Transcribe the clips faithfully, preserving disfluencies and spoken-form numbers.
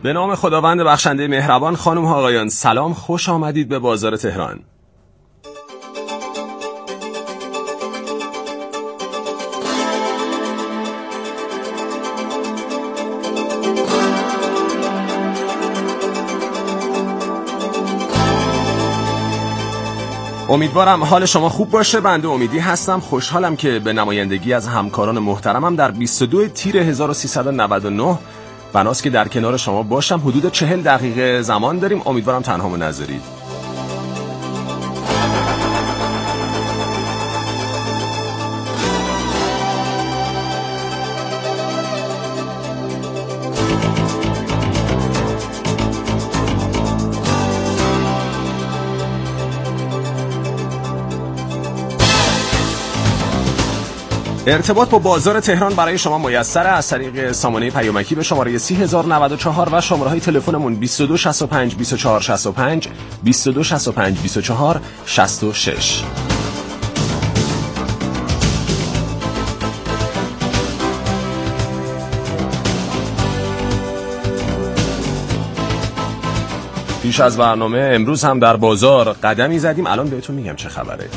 به نام خداوند بخشنده مهربان. خانم ها آقایان سلام، خوش آمدید به بازار تهران. امیدوارم حال شما خوب باشه. بنده امیدی هستم. خوشحالم که به نمایندگی از همکاران محترمم در بیست و دو تیر هزار و سیصد و نود و نه بناست که در کنار شما باشم. حدود چهل دقیقه زمان داریم. امیدوارم تنهامو نذارید. ارتباط با بازار تهران برای شما میسر از طریق سامانه پیامکی به شماره سی هزار و نود و چهار و شماره های تلفنمون بیست و دو شصت و پنج بیست و چهار شصت و پنج بیست و دو شصت و پنج بیست و چهار شصت و شش. پیش از برنامه امروز هم در بازار قدمی زدیم. الان بهتون میگم چه خبره.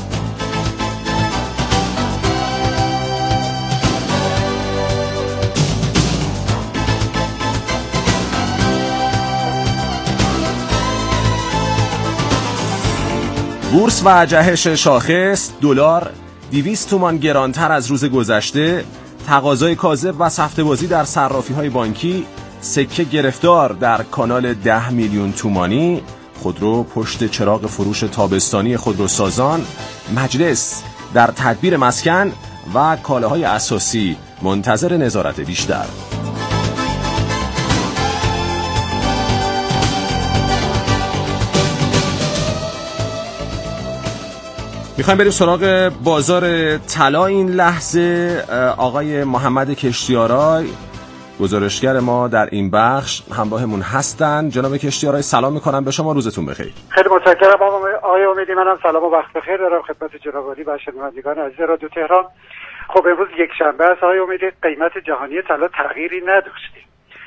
بورس و جهش شاخص. دلار دویست تومان گرانتر از روز گذشته. تقاضای کاذب و سفته‌بازی در صرافی‌های بانکی. سکه گرفتار در کانال ده میلیون تومانی. خودرو پشت چراغ فروش تابستانی خودروسازان. مجلس در تدبیر مسکن و کالاهای اساسی منتظر نظارت بیشتر. میخوایم بریم سراغ بازار طلا این لحظه. آقای محمد کشتیارای گزارشگر ما در این بخش همراهمون هستن. جناب کشتیارای سلام میکنم به شما، روزتون بخیر. خیلی متشکرم آقای امیدی. منم سلام و وقت بخیر دارم خدمت جناب عالی و شنوندگان عزیز رادیو تهران. خب امروز یک شنبه است آقای امیدی، قیمت جهانی طلا تغییری نداشت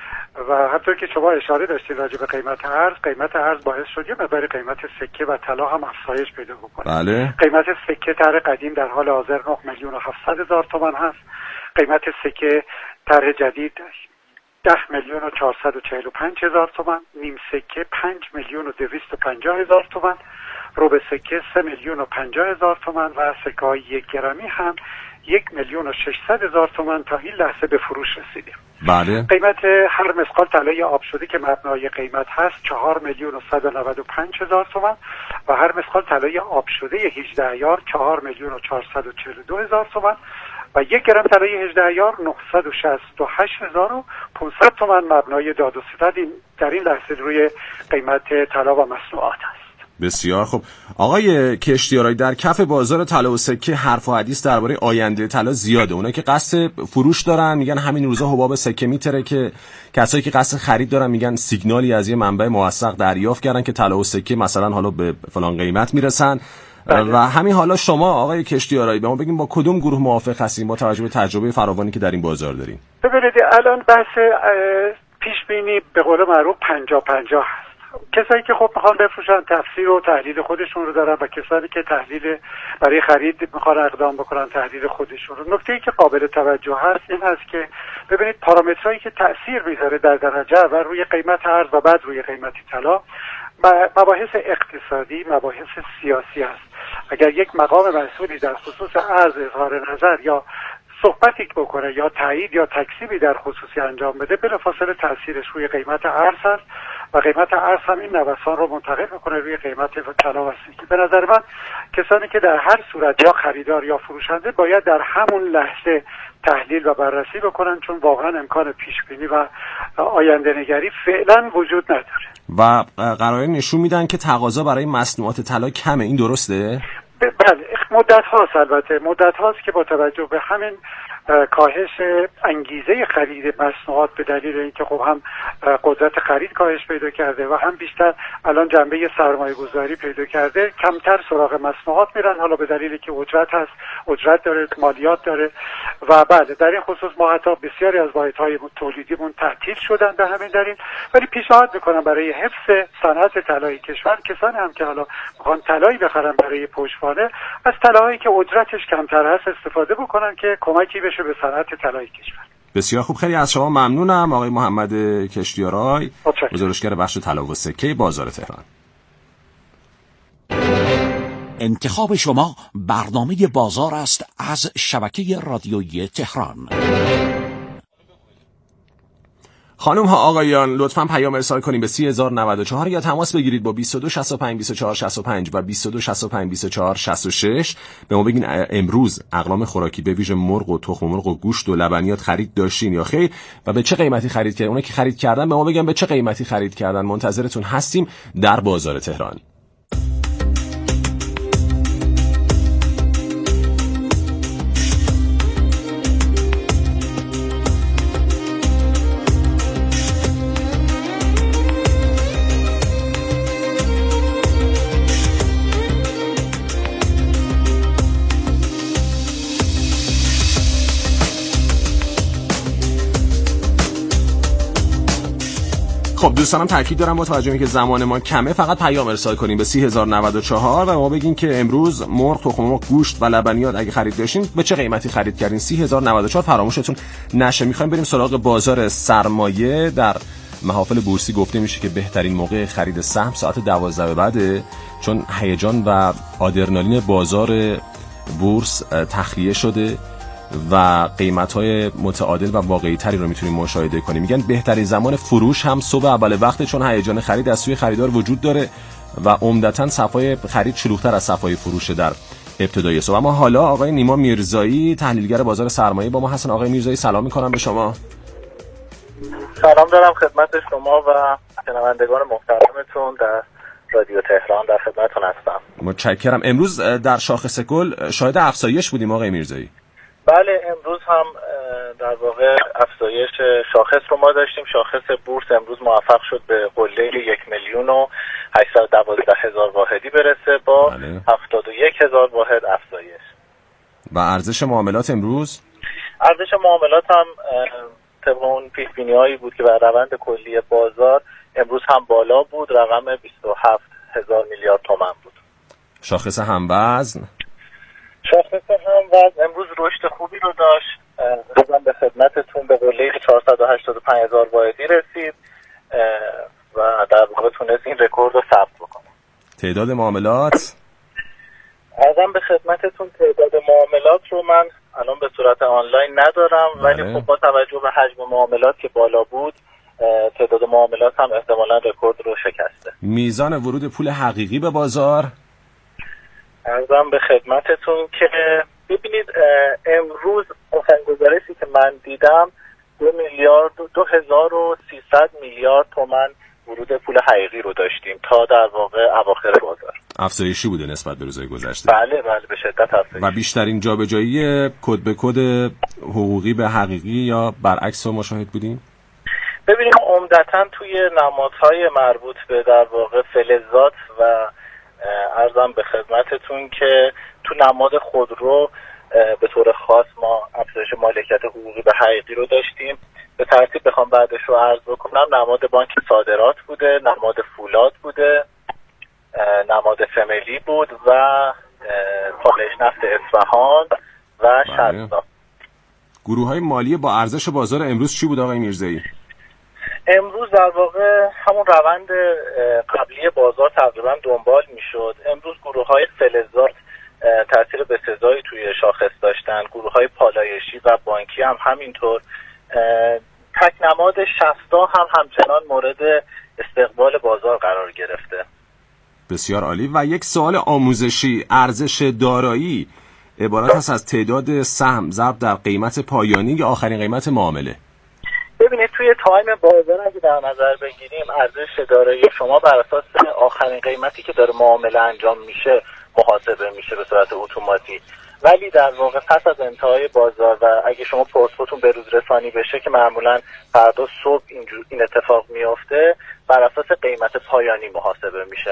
و همطور که شما اشاره داشتید راجع به قیمت ارز، قیمت ارز باعث شد یه مقدار قیمت سکه و طلا هم افزایش پیدا بکنه. بله. قیمت سکه طرح قدیم در حال حاضر نه میلیون و هفتصد هزار تومان هست. قیمت سکه طرح جدید ده میلیون و چهارصد و چهل و پنج هزار تومان. نیم سکه پنج میلیون و دویست و پنجاه هزار تومان. ربع سکه سه میلیون و پنجاه هزار تومان و سکه های یک گرمی هم یک میلیون و ششصد هزار تومان تا این لحظه به فروش رسیده. بله. قیمت هر مسقال طلای آب شده که مبنای قیمت هست چهار میلیون و صد و نود و پنج هزار تومان و هر مسقال طلای آب شده هجده ایار چهار میلیون و چهارصد و چهل و دو هزار تومان و یک گرم طلای هجده ایار نهصد و شصت و هشت هزار و پانصد تومان مبنای داد و ستد در این لحظه روی قیمت طلا و مصنوعات است. بسیار خوب. آقای کشتیارای در کف بازار طلا و سکه حرف و حدیث درباره آینده طلا زیاده. اونایی که قصد فروش دارن میگن همین روزا حباب سکه میتره، که کسایی که قصد خرید دارن میگن سیگنالی از یه منبع موثق دریافت کردن که طلا و سکه مثلا حالا به فلان قیمت میرسن. بله. و همین حالا شما آقای کشتیارای به ما بگیم با کدوم گروه موافق هستین با توجه به تجربه فراوانی که در این بازار دارین؟ ببینید الان بحث پیش بینی به قول معروف پنجاه پنجاه هست. کسایی که خب میخوان بفروشن تفسیر و تحلیل خودشون رو دارن و کسانی که تحلیل برای خرید میخوان اقدام بکنن تحلیل خودشون رو. نکته‌ای که قابل توجه هست این هست که ببینید پارامترهایی که تأثیر میذاره در درجه اول روی قیمت ارز و بعد روی قیمت طلا مباحث اقتصادی، مباحث سیاسی است. اگر یک مقام مسئولی در خصوص ارز اظهار نظر یا صحبتی بکنه یا تایید یا تکذیبی در خصوصی انجام بده، بلافاصله تاثیرش روی قیمت ارز هست و قیمت ارز هم این نوسان رو منتقل میکنه روی قیمت طلا و سکه. به نظر من کسانی که در هر صورت یا خریدار یا فروشنده باید در همون لحظه تحلیل و بررسی بکنن، چون واقعا امکان پیش بینی و آینده نگری فعلا وجود نداره. و قراره نشون میدن که تقاضا برای مصنوعات طلا کمه، این درسته؟ بله، مدت هاست البته مدت هاست که با توجه به همین کاهش انگیزه خرید مصنوعات به دلیل اینکه خب هم قدرت خرید کاهش پیدا کرده و هم بیشتر الان جنبه سرمایه گذاری پیدا کرده، کمتر سراغ مصنوعات میرن، حالا به دلیلی که اجرت هست، اجرت داره، مالیات داره. و بله در این خصوص ما حتی بسیاری از واحدهای تولیدیمون تعطیل شدن به همین دلیل. ولی پیشنهاد میکنم برای حفظ صنعت طلای کشور، کسانی هم که حالا میخوان طلایی بخرن برای پشتوانه، از طلاهایی که اجرتش کمتر هست استفاده بکنن که کمکی بشه به صنعت طلای کشور. بسیار خوب، خیلی از شما ممنونم آقای محمد کشتیارای، گزارشگر بخش طلا و سکه بازار تهران. انتخاب شما برنامه بازار است از شبکه رادیویی تهران. خانم ها آقایان لطفاً پیام ارسال کنید به سی هزار و نود و چهار یا تماس بگیرید با بیست و دو شصت و پنج بیست و چهار شصت و پنج و بیست و دو شصت و پنج بیست و چهار شصت و شش. به ما بگین امروز اقلام خوراکی به ویژه مرغ و تخم مرغ و گوشت و لبنیات خرید داشتین یا خیر و به چه قیمتی خرید کردین. اونایی که خرید کردن به ما بگن به چه قیمتی خرید کردن. منتظرتون هستیم در بازار تهران. خب دوستانم تاکید دارم با توجه به که زمان ما کمه فقط پیام ارسال کنیم به سی هزار و نود و چهار و ما بگین که امروز مرغ، تخم مرغ، گوشت و لبنیات اگه خرید داشتین به چه قیمتی خرید کردین. سی هزار و نود و چهار فراموشتون نشه. میخوایم بریم سراغ بازار سرمایه. در محافل بورسی گفته میشه که بهترین موقع خرید سهم ساعت دوازده به بعده، چون هیجان و آدرنالین بازار بورس تخلیه شده و قیمت‌های متعادل و واقعی تری رو میتونیم مشاهده کنیم. میگن بهترین زمان فروش هم صبح اول وقته، چون هیجان خرید از سوی خریدار وجود داره و عمدتاً صفای خرید شلوغ‌تر از صفای فروش در ابتدای صبح. اما حالا آقای نیما میرزایی تحلیلگر بازار سرمایه با ما هستن. آقای میرزایی سلام میکنم به شما. سلام دارم خدمت شما و شنوندگان محترمتون در رادیو تهران، در خدمتتون هستم. متشکرم. امروز در شاخص کل شاهد افزایش بودیم آقای میرزایی. بله امروز هم در واقع افزایش شاخص رو ما داشتیم. شاخص بورس امروز موفق شد به قله یک میلیون و هشتصد و دوازده هزار واحدی برسه با بله. هفتاد و یک هزار واحد افزایش. و ارزش معاملات امروز؟ ارزش معاملات هم طبق اون پیش بینی هایی بود که بر روند کلی بازار امروز هم بالا بود، رقم بیست و هفت هزار میلیارد تومان بود. شاخص هموزن؟ شاخص هموزن امروز رشد خوبی رو داشت. ارزم به خدمتتون به قله چهارصد و هشتاد و پنج هزار واحدی رسید و در واقع تونست این رکورد رو ثبت بکنه. تعداد معاملات؟ ارزم به خدمتتون تعداد معاملات رو من الان به صورت آنلاین ندارم، ولی خب با توجه به حجم معاملات که بالا بود تعداد معاملات هم احتمالاً رکورد رو شکسته. میزان ورود پول حقیقی به بازار؟ ارزم به خدمتتون که ببینید امروز آخرین گزارشی که من دیدم دو میلیارد دو هزار و سیصد میلیارد تومان ورود پول حقیقی رو داشتیم تا در واقع اواخر بازار. افزایشی بوده نسبت به روزهای گذشته. بله بله به شدت افزایش. و بیشترین جابجایی کد به کد حقوقی به حقیقی یا برعکس رو مشاهده بودیم؟ ببینیم عمدتاً توی نمادهای مربوط به در واقع فلزات و ارزم به خدمتتون که تو نماد خودرو به طور خاص ما افزایش مالکیت حقوقی به حقیقی رو داشتیم. به ترتیب بخوام بعدش رو عرض بکنم، نماد بانک صادرات بوده، نماد فولاد بوده، نماد فملی بود و پالایش نفت اصفهان و شرطا. گروه های مالی با ارزش بازار امروز چی بود آقای میرزایی؟ امروز در واقع همون روند قبلی بازار تقریبا دنبال میشد. امروز گروه های فلزات تاثیر بسزایی توی شاخص داشتن، گروه های پالایشی و بانکی هم همینطور. تک نماد شصتا هم همچنان مورد استقبال بازار قرار گرفته. بسیار عالی. و یک سوال آموزشی، ارزش دارایی عبارت هست از تعداد سهم ضرب در قیمت پایانی یا آخرین قیمت معامله؟ ببینید توی تایم بازار اگه در نظر بگیریم ارزش دارایی شما بر اساس آخرین قیمتی که داره معامله انجام میشه محاسبه میشه به صورت اتوماتیک. ولی در واقع پس از انتهای بازار و اگه شما پورتفولیوتون به روز رسانی بشه که معمولا فردا صبح اینجور این اتفاق میفته، بر اساس قیمت پایانی محاسبه میشه.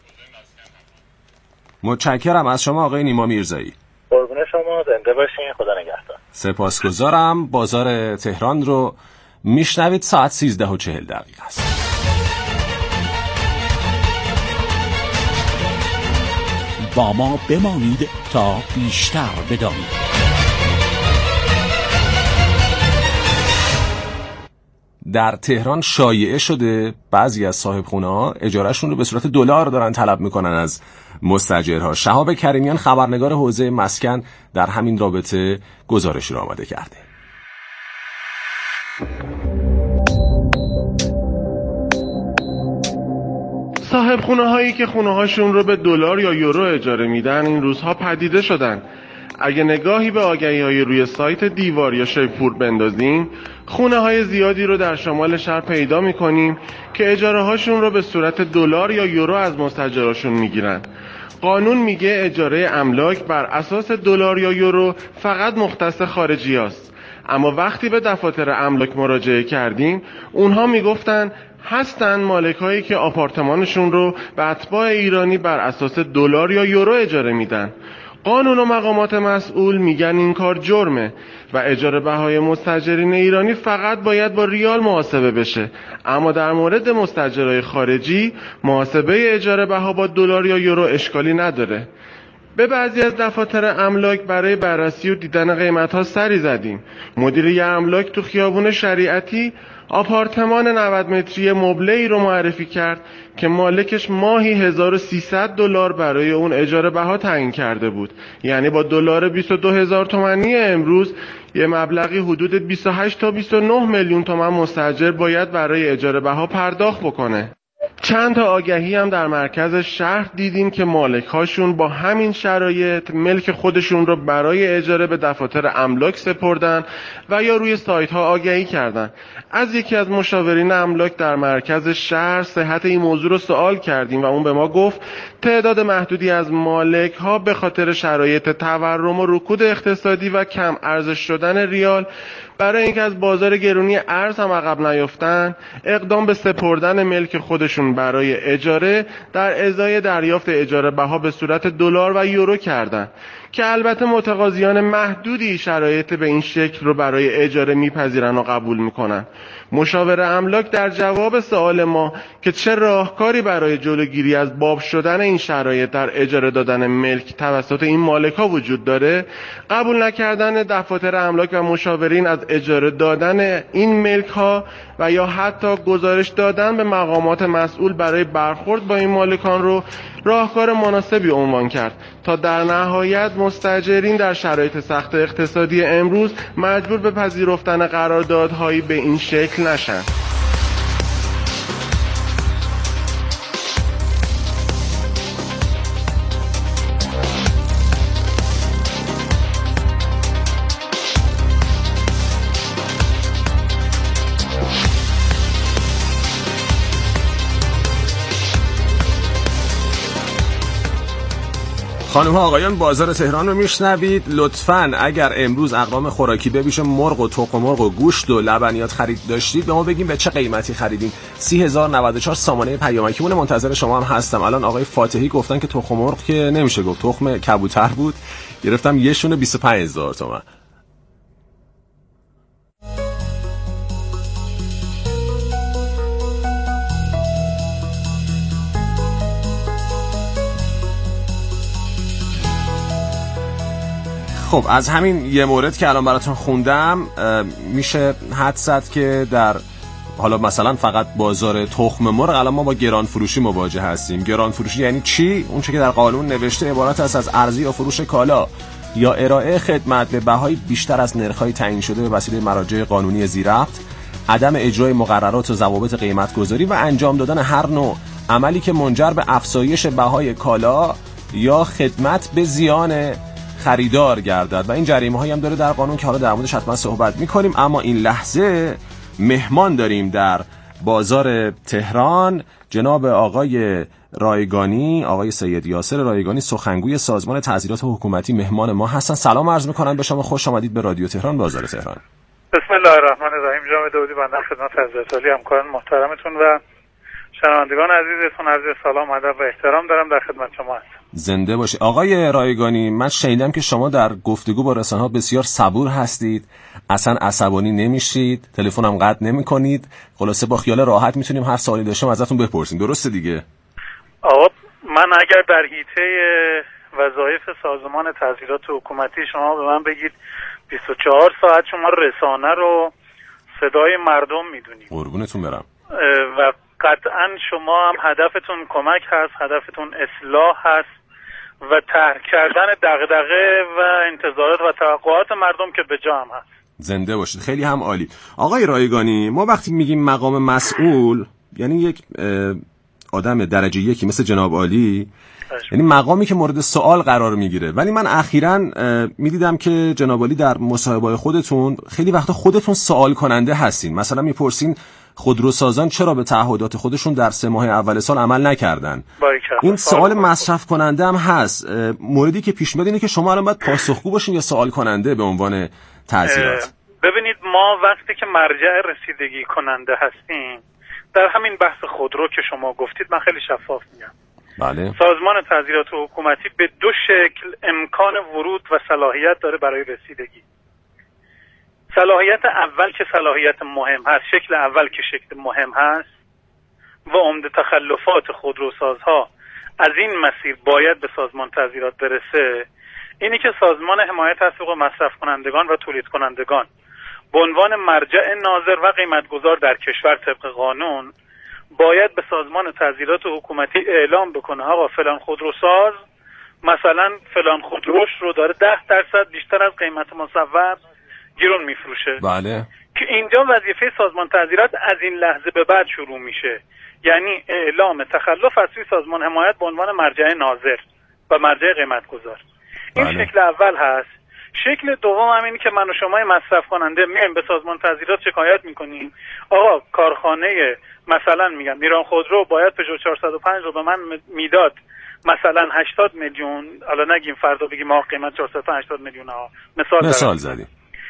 متشکرم از شما آقای نیما میرزایی. قربون شما، زنده باشین، خدا نگهدار. سپاسگزارم. بازار تهران رو میشنوید، ساعت سیزده و چهل دقیقه است. با ما بمانید تا بیشتر بدانید. در تهران شایعه شده بعضی از صاحب خونه ها اجارهشون رو به صورت دلار دارن طلب میکنن از مستاجرها. شهاب کریمیان خبرنگار حوزه مسکن در همین رابطه گزارش رو آماده کرده. صاحب خونه هایی که خونه هاشون رو به دلار یا یورو اجاره میدن این روزها پدیده شدن. اگه نگاهی به آگهی های روی سایت دیوار یا شیپور بندازیم، خونه های زیادی رو در شمال شهر پیدا میکنیم که اجاره هاشون رو به صورت دلار یا یورو از مستاجراشون میگیرن. قانون میگه اجاره املاک بر اساس دلار یا یورو فقط مختص خارجی هست. اما وقتی به دفاتر املاک مراجعه کردیم، اونها میگفتن هستن مالک هایی که آپارتمانشون رو به اتباع ایرانی بر اساس دلار یا یورو اجاره میدن. قانون و مقامات مسئول میگن این کار جرمه و اجاره بهای مستاجرین ایرانی فقط باید با ریال محاسبه بشه. اما در مورد مستاجرای خارجی محاسبه اجاره بها با دلار یا یورو اشکالی نداره. به بعضی از دفاتر املاک برای بررسی و دیدن قیمت‌ها سری زدیم. مدیر یه املاک تو خیابون شریعتی آپارتمان نود متری مبله‌ای رو معرفی کرد که مالکش ماهی هزار و سیصد دلار برای اون اجاره بها تعیین کرده بود. یعنی با دلار بیست و دو هزار تومانی امروز یه مبلغی حدود بیست و هشت تا بیست و نه میلیون تومان مستاجر باید برای اجاره بها پرداخت بکنه. چند تا آگهی هم در مرکز شهر دیدیم که مالک هاشون با همین شرایط ملک خودشون رو برای اجاره به دفاتر املاک سپردن و یا روی سایت ها آگهی کردن. از یکی از مشاورین املاک در مرکز شهر صحت این موضوع رو سوال کردیم و اون به ما گفت تعداد محدودی از مالک ها به خاطر شرایط تورم و رکود اقتصادی و کم ارزش شدن ریال برای اینکه از بازار گرونی ارز هم عقب نیفتن، اقدام به سپردن ملک خودشون برای اجاره در ازای دریافت اجاره بها به صورت دلار و یورو کردن که البته متقاضیان محدودی شرایط به این شکل رو برای اجاره میپذیرن و قبول میکنن. مشاور املاک در جواب سوال ما که چه راهکاری برای جلوگیری از باب شدن این شرایط در اجاره دادن ملک توسط این مالک‌ها وجود داره، قبول نکردن دفاتر املاک و مشاورین از اجاره دادن این ملک‌ها و یا حتی گزارش دادن به مقامات مسئول برای برخورد با این مالکان رو راهکار مناسبی عنوان کرد تا در نهایت مستاجرین در شرایط سخت اقتصادی امروز مجبور به پذیرفتن قراردادهایی به این شکل نشن. خانم ها آقایان، بازار تهران رو میشنوید. لطفاً اگر امروز اقلام خوراکی ببیش مرغ و تخم مرغ و گوشت و لبنیات خرید داشتید به ما بگیم به چه قیمتی خریدین. سی هزار و نود و چهار سامانه پیامکی مون منتظر شما هم هستم. الان آقای فاتحی گفتن که تخم مرغ که نمیشه گفت، تخم کبوتر بود، گرفتم یه شونه بیست و پنج هزار تومان. خب از همین یه مورد که الان براتون خوندم میشه حد زد که در حالا مثلا فقط بازار تخم مرغ الان ما با گران فروشی مواجه هستیم. گران فروشی یعنی چی؟ اون چه که در قانون نوشته عبارت است از عرضه یا فروش کالا یا ارائه خدمت به بهای بیشتر از نرخ‌های تعیین شده به وسیله مراجع قانونی ذی‌ربط، عدم اجرای مقررات و ضوابط قیمت‌گذاری و انجام دادن هر نوع عملی که منجر به افزایش بهای کالا یا خدمت به زیان خریدار گردد و این جریمه هایی هم داره در قانون که حالا در موردش حتما صحبت میکنیم. اما این لحظه مهمان داریم در بازار تهران، جناب آقای رایگانی، آقای سید یاسر رایگانی، سخنگوی سازمان تعزیرات حکومتی مهمان ما هستن. سلام عرض می‌کنم به شما، خوش آمدید به رادیو تهران بازار تهران. بسم الله الرحمن الرحیم. جناب داودی، بنده خدمت حضرت عالی همکاران محترمتون و شنوندگان عزیزتون عرض سلام، ادب و احترام دارم. در خدمت شما هستم. زنده باشید. آقای رایگانی، من شنیدم که شما در گفتگو با رسانه‌ها بسیار صبور هستید، اصلا عصبانی نمیشید، تلفن هم قطع نمی‌کنید. خلاصه با خیال راحت میتونیم هر سوالی داشتیم ازتون بپرسیم. درسته دیگه؟ آقا من اگر در حیطه وظایف سازمان تعزیرات حکومتی شما به من بگید بیست و چهار ساعت شما رسانه رو صدای مردم میدونید. قربونتون برم. و قطعا شما هم هدفتون کمک هست، هدفتون اصلاح هست و طرح کردن دغدغه و انتظارات و توقعات مردم که به جا هم هست. زنده باشید. خیلی هم عالی. آقای رایگانی، ما وقتی میگیم مقام مسئول یعنی یک آدم درجه یکی مثل جناب عالی، یعنی مقامی که مورد سوال قرار میگیره. ولی من اخیراً میدیدم که جناب عالی در مصاحبه‌های خودتون خیلی وقتا خودتون سوال کننده هستین. مثلا میپرسین خودروسازان چرا به تعهدات خودشون در سه ماه اول سال عمل نکردن. این سوال مصرف کننده هم هست. موردی که پیش میاد اینه که شما الان باید پاسخگو باشین یا سوال کننده به عنوان تعزیرات. ببینید، ما وقتی که مرجع رسیدگی کننده هستیم در همین بحث خودرو که شما گفتید، من خیلی شفاف میگم. بله. سازمان تعزیرات حکومتی به دو شکل امکان ورود و صلاحیت داره برای رسیدگی. صلاحیت اول که صلاحیت مهم هست، شکل اول که شکل مهم هست و عمده تخلفات خودروسازها از این مسیر باید به سازمان تعزیرات برسه، اینی که سازمان حمایت از حقوق مصرف کنندگان و تولید کنندگان به عنوان مرجع ناظر و قیمتگذار در کشور طبق قانون باید به سازمان تعزیرات حکومتی اعلام بکنه آقا فلان خودروساز مثلا فلان خودروش رو داره ده درصد بیشتر از قیمت مصور گرون میفروشه. بله. که اینجا وظیفه سازمان تعزیرات از این لحظه به بعد شروع میشه، یعنی اعلام تخلف از سوی سازمان حمایت به عنوان مرجع ناظر و مرجع قیمتگذار. این بله. شکل اول هست. شکل دوم هم اینه که من و شما مصرف کننده میایم به سازمان تعزیرات شکایت میکنیم آقا کارخانه مثلا میگم ایران خودرو باید پژو چهارصد و پنج رو به من میداد مثلا هشتاد میلیون، حالا نگیم فردا بگیم ما قیمت چهارصد و هشتاد میلیون ها، مثال مثال زدیم،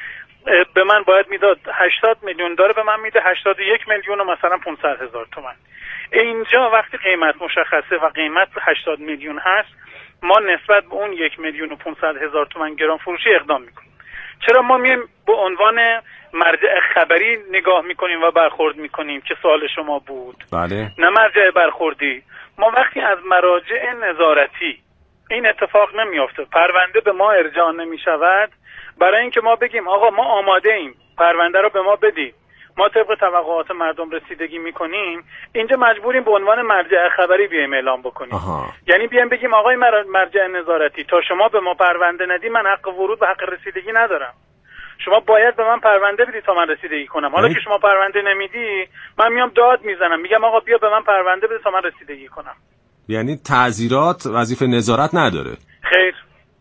به من باید میداد هشتاد میلیون، داره به من میده هشتاد و یک میلیون و مثلا پانصد هزار تومان. اینجا وقتی قیمت مشخصه و قیمت هشتاد میلیون هست، ما نسبت به اون یک میلیون و پانصد هزار تومان گران فروشی اقدام میکنیم. چرا ما میایم به عنوان مرجع خبری نگاه میکنیم و برخورد میکنیم که سوال شما بود؟ بله. نه مرجع برخوردی. ما وقتی از مراجع نظارتی این اتفاق نمیافته، پرونده به ما ارجاع نمیشود برای اینکه ما بگیم آقا ما آماده ایم پرونده رو به ما بدید، ما طبق توقعات مردم رسیدگی میکنیم، اینجا مجبوریم به عنوان مرجع خبری بیایم اعلام بکنیم. آها. یعنی بیایم بگیم آقای مرجع نظارتی تا شما به ما پرونده ندی من حق ورود و حق رسیدگی ندارم، شما باید به من پرونده بدی تا من رسیدگی کنم. حالا ای؟ که شما پرونده نمیدی من میام داد میزنم، میگم آقا بیا به من پرونده بده تا من رسیدگی کنم. یعنی تعزیرات وظیفه نظارت نداره؟ خیر.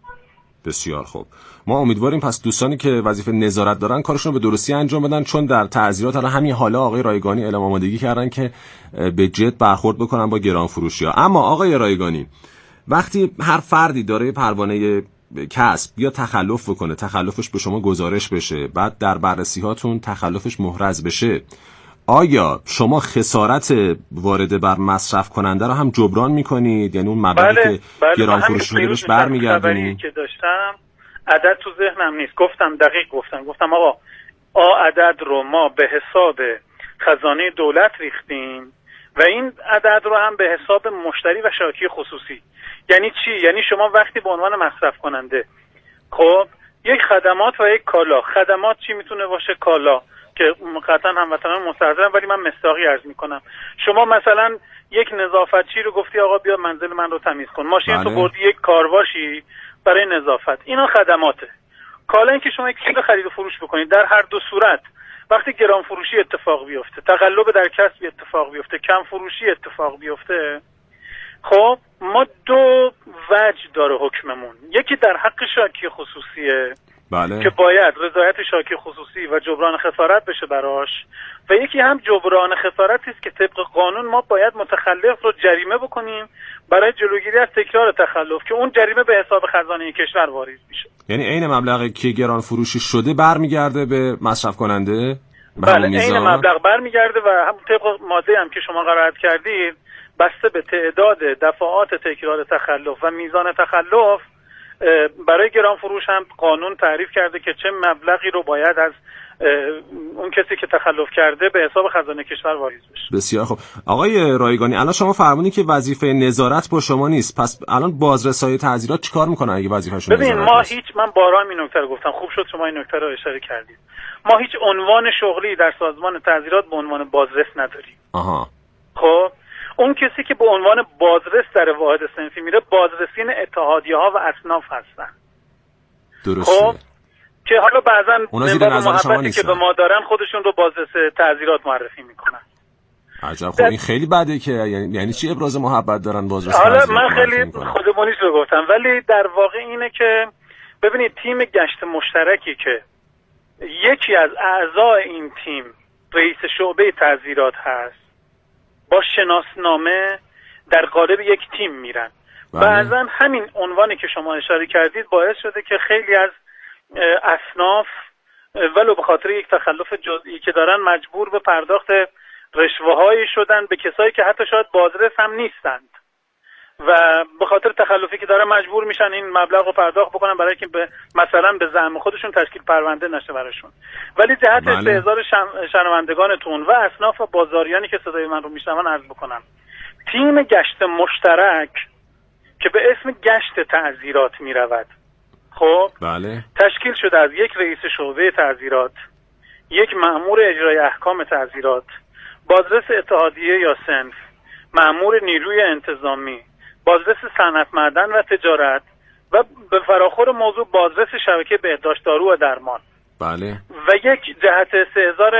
بسیار خوب. ما امیدواریم پس دوستانی که وظیفه نظارت دارن کارشون رو به درستی انجام بدن، چون در تعزیرات الان همین حالا آقای رایگانی اعلام آمادگی کردن که به جد برخورد بکنن با گران فروشی‌ها. اما آقای رایگانی، وقتی هر فردی داره پروانه کسب یا تخلف بکنه، تخلفش به شما گزارش بشه، بعد در بررسی هاتون تخلفش محرز بشه، آیا شما خسارت وارده بر مصرف کننده رو هم جبران میکنید؟ یعنی اون مبلغی بله، که بله، گران فروش شده بهش برمیگردونید؟ که داشتم عدد تو ذهنم نیست، گفتم دقیق گفتم گفتم آقا آ عدد رو ما به حساب خزانه دولت ریختیم و این عدد رو هم به حساب مشتری و شاکی خصوصی. یعنی چی؟ یعنی شما وقتی به عنوان مصرف کننده خب یک خدمات و یک کالا، خدمات چی میتونه باشه؟ کالا که قطعا هموطنان مستحضرن ولی من مصداقی عرض میکنم. شما مثلا یک نظافتچی رو گفتی آقا بیا منزل من رو تمیز کن، ماشین بله. تو بردی یک کارواشی برای نظافت، اینا خدماته. کالا این که شما یک چیز خرید و فروش بکنید، در هر دو صورت وقتی گران فروشی اتفاق بیفته، تقلب در کسب اتفاق بیفته، کم فروشی اتفاق بیفته، خب ما دو وجه داره حکممون. یکی در حق شاکی خصوصیه بله. که باید رضایت شاکی خصوصی و جبران خسارت بشه براش، و یکی هم جبران خسارتی است که طبق قانون ما باید متخلف رو جریمه بکنیم برای جلوگیری از تکرار تخلف، که اون جریمه به حساب خزانه کشور واریز میشه. یعنی عین مبلغی که گران فروشی شده برمیگرده به مصرف کننده؟ بله، عین مبلغ برمیگرده و هم طبق ماده هم که شما قرائت کردید بسته به تعداد دفعات تکرار تخلف و میزان تخلف برای گران فروش هم قانون تعریف کرده که چه مبلغی رو باید از اون کسی که تخلف کرده به حساب خزانه کشور واریز بشه. بسیار خوب. آقای رایگانی، الان شما فرمودید که وظیفه نظارت با شما نیست، پس الان بازرسای تعزیرات چیکار میکنن اگه وظیفه‌شون نظارت؟ ببین ما نیست؟ هیچ من بارها این نکته رو گفتم، خوب شد شما این نکته رو اشاره کردید. ما هیچ عنوان شغلی در سازمان تعزیرات به عنوان بازرس نداریم. آها. خب اون کسی که به عنوان بازرس در واحد صنفی میره بازرسین اتحادیه‌ها و اصناف هستن. درسته. خب که حالا بعضا منبع محبتی که به ما دارن خودشون رو بازرس تعزیرات معرفی میکنن. عجب. خب این خیلی بده که یعنی, یعنی چی ابراز محبت دارن بازرس حالا تعزیرات؟ من خیلی خودمونیش رو گفتم، ولی در واقع اینه که ببینید تیم گشت مشترکی که یکی از اعضای این تیم رئیس شعبه تعزیرات هست با شناسنامه در قالب یک تیم میرن. بعضا همین عنوانی که شما اشاره کردید باعث شده که خیلی از اصناف ولو به خاطر یک تخلف جزئی که دارن مجبور به پرداخت رشوه‌هایی شدن به کسایی که حتی شاید بازرس هم نیستند و به خاطر تخلفی که دارن مجبور میشن این مبلغ رو پرداخت بکنن برای که به مثلا به زعم خودشون تشکیل پرونده نشه براشون. ولی جهت استحضار شنوندگانتون و اصناف و بازاریانی که صدای من رو میشنون عرض بکنم، تیم گشت مشترک که به اسم گشت تعزیرات میرود، خب بله، تشکیل شده از یک رئیس شعبه تعزیرات، یک مأمور اجرای احکام تعزیرات، بازرس اتحادیه یا صنف، مأمور نیروی انتظامی، بازرس صنعت معدن و تجارت و به فراخور موضوع بازرس شبکه بهداشت دارو و درمان. بله. و یک جهت استحضار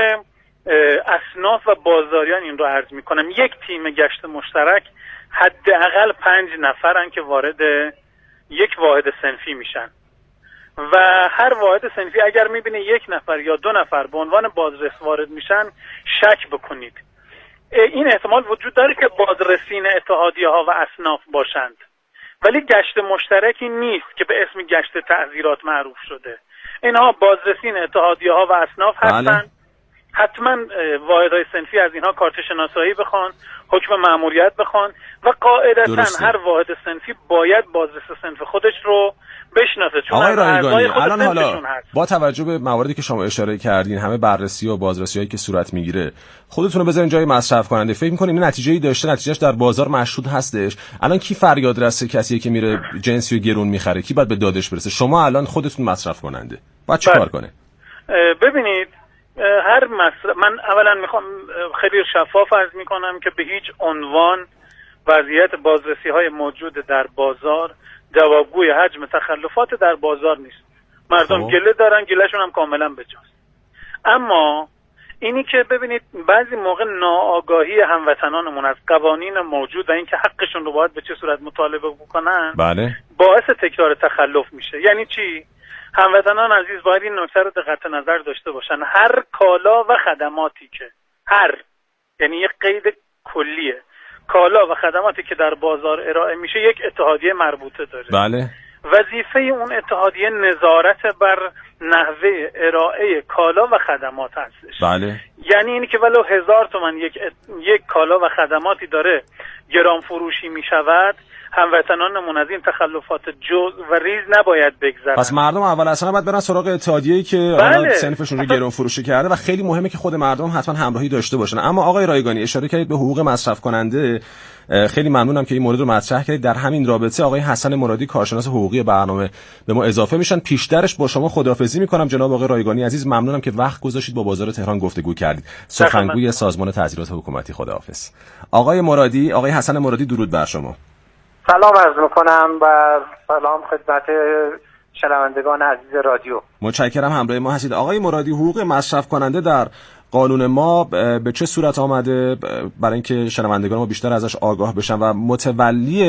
اصناف و بازاریان این رو عرض میکنم، یک تیم گشت مشترک حداقل پنج نفرن که وارد یک واحد صنفی میشن و هر واحد صنفی اگر میبینه یک نفر یا دو نفر به عنوان بازرس وارد میشن شک بکنید. این احتمال وجود داره که بازرسین اتحادیه ها و اصناف باشند، ولی گشت مشترکی نیست که به اسم گشت تعزیرات معروف شده. اینها بازرسین اتحادیه ها و اصناف هستند. بله. حتما واحدهای صنفی از اینها کارت شناسایی بخوان، حکم مأموریت بخوان و قاعدتا هر واحد صنفی باید بازرس صنف خودش رو بشناسه، چون آقای رایگانی الان حالا هست. با توجه به مواردی که شما اشاره کردین، همه بررسی و بازرسی‌هایی که صورت میگیره، خودتون رو بذارین جای مصرف کننده، فکر می‌کنین این نتیجه‌ای داشته، نتیجهش در بازار مشهود هستش؟ الان کی فریاد رسه کسی که میره جنسی و گرون میخره، کی باید به دادش برسه؟ شما الان خودتون مصرف کننده باید چیکار کنه؟ ببینید هر مصرف، من اولا میخوام خیلی شفاف عرض میکنم که به هیچ عنوان وضعیت بازرسی‌های موجود در بازار جوابگوی حجم تخلفات در بازار نیست. مردم گله دارن، گلهشون هم کاملا بجاست. اما اینی که ببینید بعضی موقع ناآگاهی هموطنانمون از قوانین موجود و اینکه حقشون رو باید به چه صورت مطالبه بکنن، بله، باعث تکرار تخلف میشه. یعنی چی؟ هموطنان عزیز باید این نکته رو دقت نظر داشته باشن. هر کالا و خدماتی که هر یعنی یک قید کلیه، کالا و خدماتی که در بازار ارائه میشه یک اتحادیه مربوطه داره. بله. وظیفه اون اتحادیه نظارت بر نحوه ارائه کالا و خدمات هستش. بله. یعنی اینی که ولو هزار تومان یک یک کالا و خدماتی داره گران فروشی میشود، هموطنانمون از این تخلفات جز و ریز نباید بگذرن. پس مردم اول اصلا باید برن سراغ اتحادیه‌ای که بله. صنفشون رو گران فروشی کرده و خیلی مهمه که خود مردم حتما همراهی داشته باشن. اما آقای رایگانی اشاره کردید به حقوق مصرف کننده، خیلی ممنونم که این مورد رو مطرح کردید. در همین رابطه آقای حسن مرادی کارشناس حقوقی برنامه به ما اضافه میشن. پیشترش با شما خداحافظی میکنم جناب آقای رایگانی عزیز، ممنونم که وقت گذاشتید با بازار تهران گفتگو کردید. سخنگوی سازمان تعزیرات حکومتی، خداحافظ. آقای مرادی، آقای حسن مرادی، درود بر شما. سلام عرض میکنم و سلام خدمت شنوندگان عزیز رادیو. متشکرم همراه ما هستید. آقای مرادی، حقوق مصرف کننده در قانون ما به چه صورت آمده برای اینکه شنوندگان ما بیشتر ازش آگاه بشن و متولی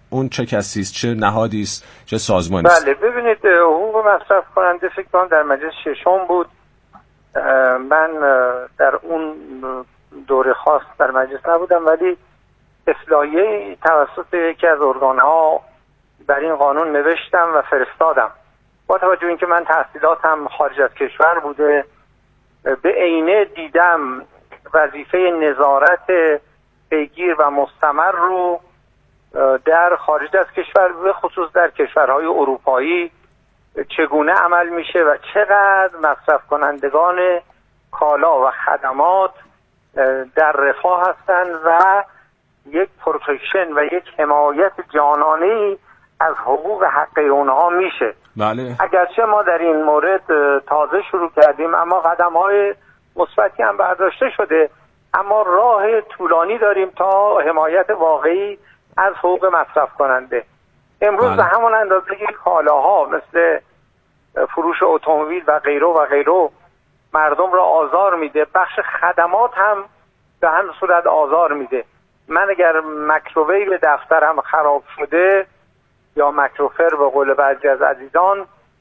اون چه کسی است، چه نهادی است، چه سازمانی است؟ بله ببینید، حقوق مصرف کننده فکر کنم در مجلس ششم بود. من در اون دوره خاص در مجلس نبودم، ولی اصلاحیه توسط یکی از ارگان‌ها بر این قانون نوشتم و فرستادم. با توجه به اینکه من تحصیلاتم خارج از کشور بوده، به عینه دیدم وظیفه نظارت پیگیر و مستمر رو در خارج از کشور، به خصوص در کشورهای اروپایی چگونه عمل میشه و چقدر مصرف کنندگان کالا و خدمات در رفاه هستند و یک پروتکشن و یک حمایت جانانه‌ای از حقوق حقی اونها میشه. بله. اگرچه ما در این مورد تازه شروع کردیم، اما قدم‌های مثبتی هم برداشته شده، اما راه طولانی داریم تا حمایت واقعی از حقوق مصرف کننده. امروز به همون اندازه که کالاها مثل فروش اتومبیل و غیره و غیره مردم را آزار میده، بخش خدمات هم به همین صورت آزار میده. من اگر مایکروویو دفترم خراب شده یا مایکروفر به قول بعضی از عزیزان،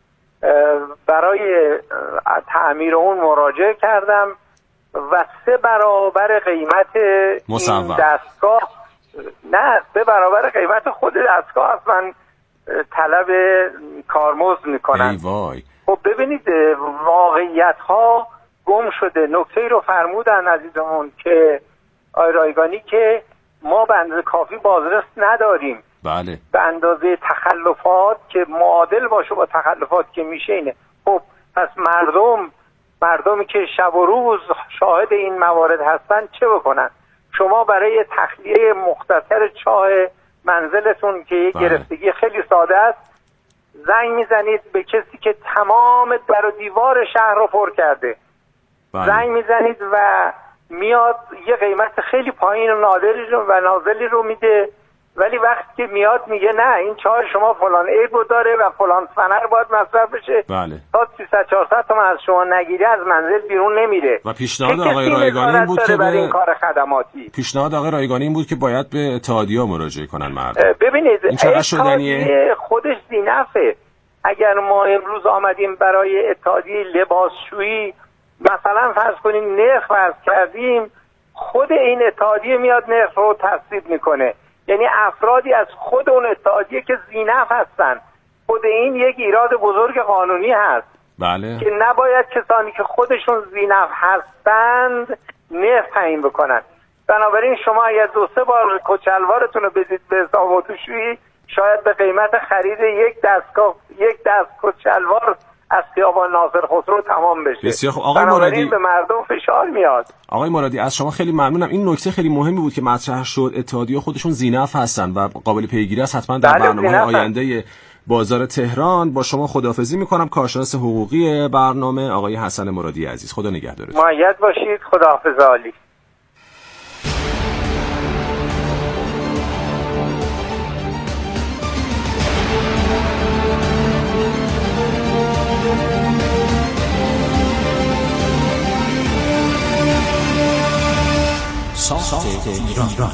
برای تعمیر اون مراجعه کردم و سه برابر قیمت این دستگاه، نه سه برابر قیمت خود دستگاه از من طلب کارمزد میکنن. ای وای. خب ببینید واقعیت ها گم شده. نکته رو فرمودن عزیزمون که آقای رایگانی که ما به اندازه کافی بازرس نداریم. بله. به اندازه تخلفات که معادل باشه با تخلفات که میشه اینه. خب پس مردم مردمی که شب و روز شاهد این موارد هستن چه بکنن؟ شما برای تخلیه مختصر چاه منزلتون که یک گرفتگی خیلی ساده است زنگ میزنید به کسی که تمام در و دیوار شهر رو پر کرده. بله. زنگ میزنید و میاد یه قیمت خیلی پایین و نادری رو و نازلی رو میده، ولی وقتی که میاد میگه نه این چاه شما فلان عیبو داره و فلان فنر باید مصرف بشه. بله. تا سیصد چهارصد تومن از شما نگیره از منزل بیرون نمیره. و پیشنهاد آقای رایگانی این بود که به این کار خدماتی پیشنهاد آقای رایگانی این بود که باید به اتحادیه مراجعه کنن مردم. ببینید این چقدر شدنیه؟ خودش ذینفه. اگر ما امروز آمدیم برای اتحادیه لباسشویی مثلا فرض کنیم نرخ فرض کردیم، خود این اتحادیه میاد نرخ رو تصویب میکنه. یعنی افرادی از خود اون اتحادیه که ذینفع هستن. خود این یک ایراد بزرگ قانونی هست. بله. که نباید کسانی که خودشون ذینفع هستند نرخ تعیین بکنن. بنابراین شما اگر دو سه بار کچلوارتون رو بدید به حساب اتوشویی، شاید به قیمت خرید یک دستگاه یک دست کچلوار از خیابان ناصر خسرو تمام بشه. بسیار خوب. آقای مرادی به مردم فشار میاد. آقای مرادی از شما خیلی ممنونم. این نکته خیلی مهمی بود که مطرح شد. اتحادیه خودشون ذینفع هستن و قابل پیگیری است. حتما در برنامه آینده بازار تهران با شما خداحافظی میکنم. کارشناس حقوقی برنامه آقای حسن مرادی عزیز، خدا نگهدارتون. مؤید باشید. خداحافظ عالی. ساخت ایران.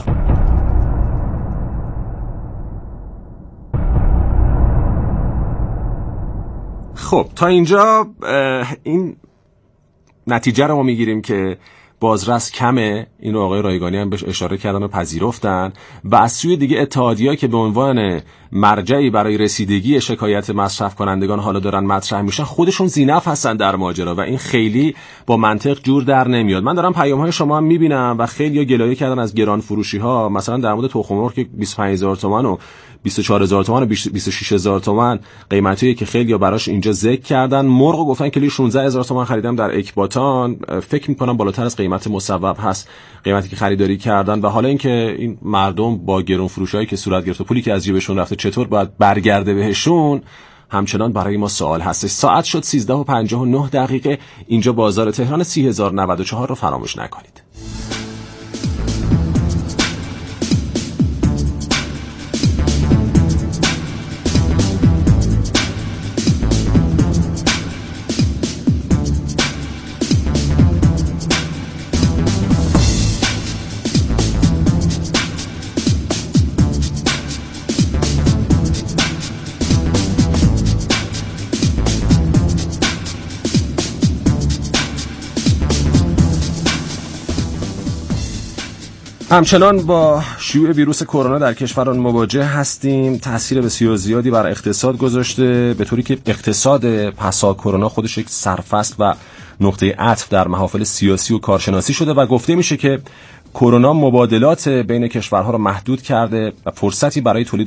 خب تا اینجا این نتیجه رو ما میگیریم که بازرس کمه. این رو آقای رایگانی هم بهش اشاره کردن و پذیرفتن و از سوی دیگه اتحادیه‌ای که به عنوان مرجعی برای رسیدگی شکایت مصرف کنندگان حالا دارن مطرح میشن، خودشون ذینفع هستن در ماجرا و این خیلی با منطق جور در نمیاد. من دارم پیام‌های شما هم میبینم و خیلی‌ها گلایه کردن از گران فروشی‌ها، مثلا در مورد تخم مرغ که بیست و پنج هزار تومان و بیست و چهار هزار تومان و بیست و شش هزار تومان قیمتیه که خیلی‌ها براش اینجا ذکر کردن. مرغ گفتن کیلوی شانزده هزار تومان خریدم در اکباتان، فکر می‌کنم بالاتر از قیمت مصوب هست قیمتی که خریداری کردن. و حالا اینکه این مردم با گران فروشایی که صورت گرفت و پولی که از جیبشون رفته چطور باید برگرده بهشون، همچنان برای ما سوال هستش. ساعت شد سیزده و پنجاه و نه دقیقه. اینجا بازار تهران. سی هزار و نود و چهار رو فراموش نکنید. همچنان با شیوع ویروس کرونا در کشوران مواجه هستیم. تاثیر بسیار زیادی بر اقتصاد گذاشته، به طوری که اقتصاد پسا کرونا خودش یک سرفصل و نقطه عطف در محافل سیاسی و کارشناسی شده و گفته میشه که کرونا مبادلات بین کشورها را محدود کرده و فرصتی برای تولید